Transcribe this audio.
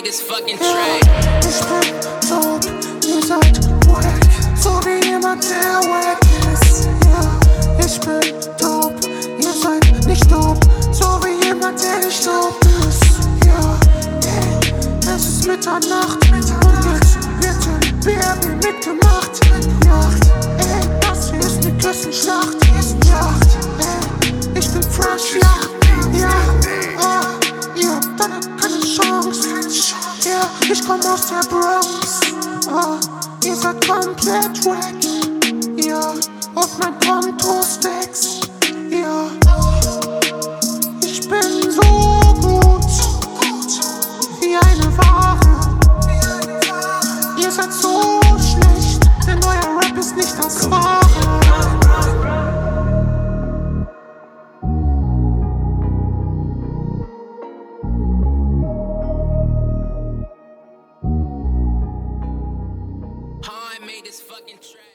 this fucking track. Ich bin dope, ihr seid wack, so wie jemand, der wack ist. Ja, ich bin dope, ihr seid nicht dope, so wie jemand, der nicht dope ist. Ja, ey, es ist Mitternacht und jetzt wird im BRB mitgemacht. Nacht, ey, das hier ist ne Küstenschlacht. Nacht, ey, ich bin fresh, ja, ja, ihr habt alle keine Chance. Ja, ich komm aus der Bronx. Ihr seid komplett wack. Ja, auf mein Konto Stacks. Ja, ich bin so gut wie eine Ware. Ihr seid so schlecht, denn euer Rap ist nicht das Wahre. I made this fucking track.